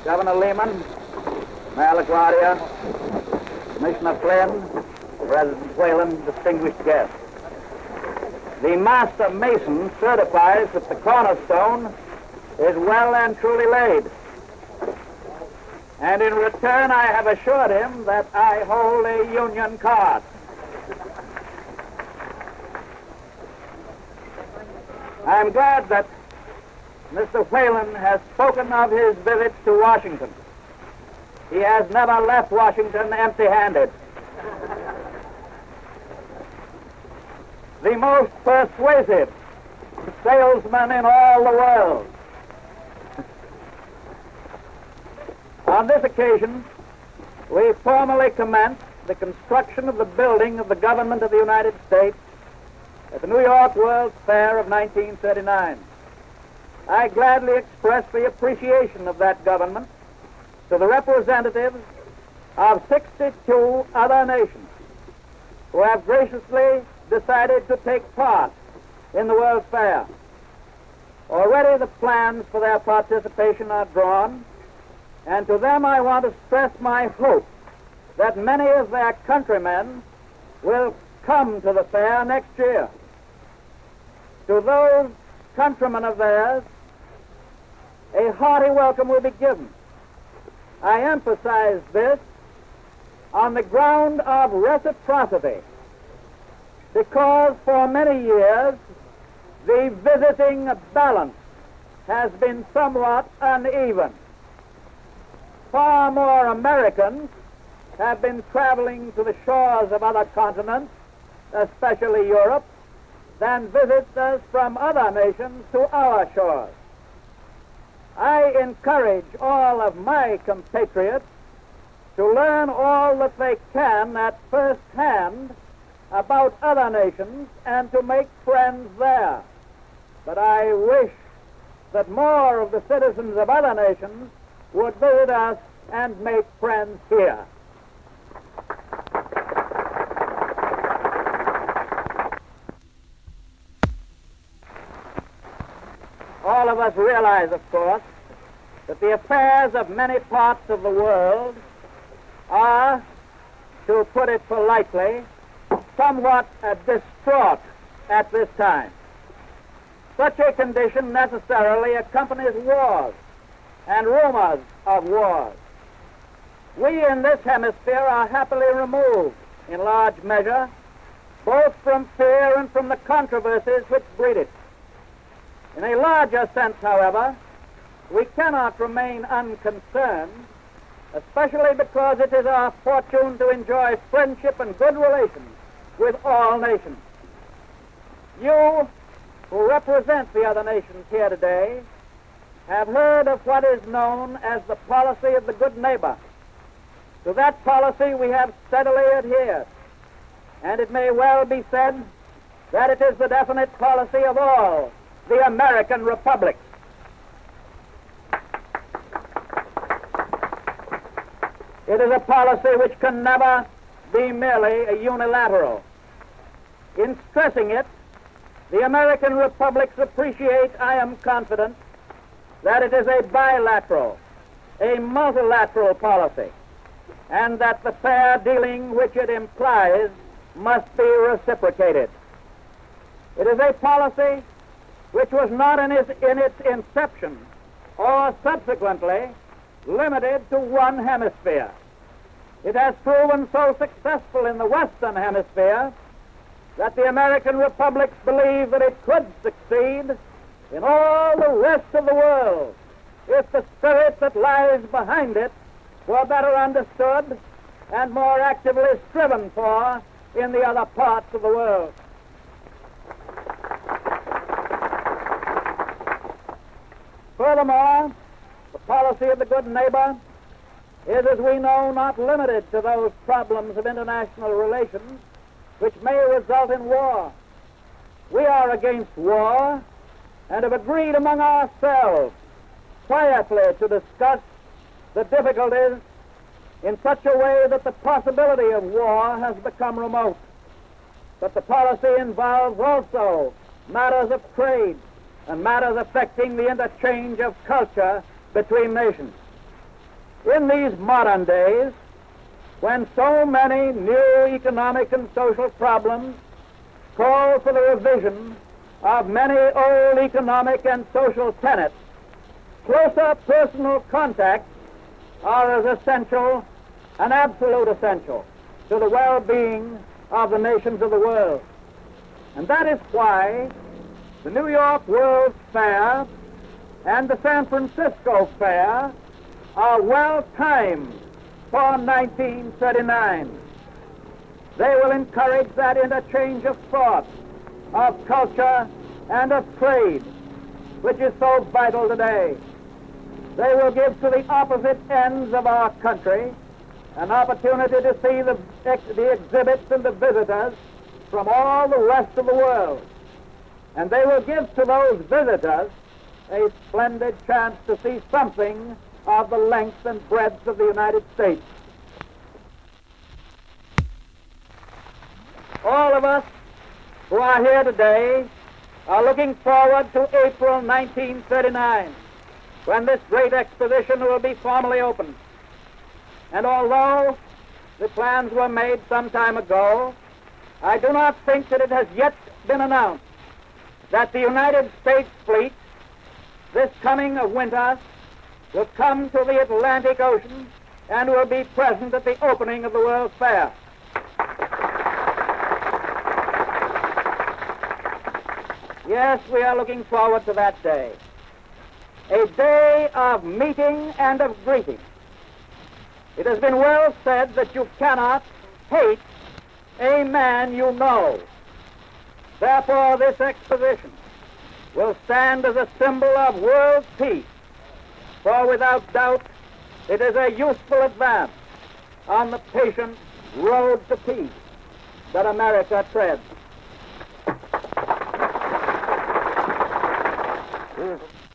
Governor Lehman, Mayor LaGuardia, Commissioner Flynn, President Whalen, distinguished guests. The master mason certifies that the cornerstone is well and truly laid. And in return, I have assured him that I hold a Union card. I am glad that Mr. Whalen has spoken of his visits to Washington. He has never left Washington empty-handed. The most persuasive salesman in all the world. On this occasion, we formally commenced the construction of the building of the government of the United States at the New York World's Fair of 1939. I gladly express the appreciation of that government to the representatives of 62 other nations who have graciously decided to take part in the World's Fair. Already the plans for their participation are drawn, and to them I want to stress my hope that many of their countrymen will come to the fair next year. To those countrymen of theirs, a hearty welcome will be given. I emphasize this on the ground of reciprocity, because for many years the visiting balance has been somewhat uneven. Far more Americans have been traveling to the shores of other continents, especially Europe, than visitors from other nations to our shores. I encourage all of my compatriots to learn all that they can at first hand about other nations and to make friends there. But I wish that more of the citizens of other nations would visit us and make friends here. All of us realize, of course, that the affairs of many parts of the world are, to put it politely, somewhat distraught at this time. Such a condition necessarily accompanies wars and rumors of wars. We in this hemisphere are happily removed, in large measure, both from fear and from the controversies which breed it. In a larger sense, however, we cannot remain unconcerned, especially because it is our fortune to enjoy friendship and good relations with all nations. You, who represent the other nations here today, have heard of what is known as the policy of the good neighbor. To that policy we have steadily adhered, and it may well be said that it is the definite policy of all the American republics. It is a policy which can never be merely a unilateral. In stressing it, the American republics appreciate, I am confident, that it is a bilateral, a multilateral policy, and that the fair dealing which it implies must be reciprocated. It is a policy which was not in its inception or subsequently limited to one hemisphere. It has proven so successful in the Western Hemisphere that the American republics believe that it could succeed in all the rest of the world if the spirit that lies behind it were better understood and more actively striven for in the other parts of the world. Furthermore, the policy of the good neighbor is, as we know, not limited to those problems of international relations which may result in war. We are against war and have agreed among ourselves quietly to discuss the difficulties in such a way that the possibility of war has become remote. But the policy involves also matters of trade and matters affecting the interchange of culture between nations. In these modern days, when so many new economic and social problems call for the revision of many old economic and social tenets, closer personal contacts are as essential, an absolute essential, to the well-being of the nations of the world. And that is why the New York World's Fair and the San Francisco Fair are well timed for 1939. They will encourage that interchange of thought, of culture, and of trade, which is so vital today. They will give to the opposite ends of our country an opportunity to see the exhibits and the visitors from all the rest of the world. And they will give to those visitors a splendid chance to see something of the length and breadth of the United States. All of us who are here today are looking forward to April 1939, when this great exposition will be formally opened. And although the plans were made some time ago, I do not think that it has yet been announced that the United States fleet, this coming winter, will come to the Atlantic Ocean and will be present at the opening of the World's Fair. Yes, we are looking forward to that day. A day of meeting and of greeting. It has been well said that you cannot hate a man you know. Therefore, this exposition will stand as a symbol of world peace, for without doubt it is a useful advance on the patient road to peace that America treads.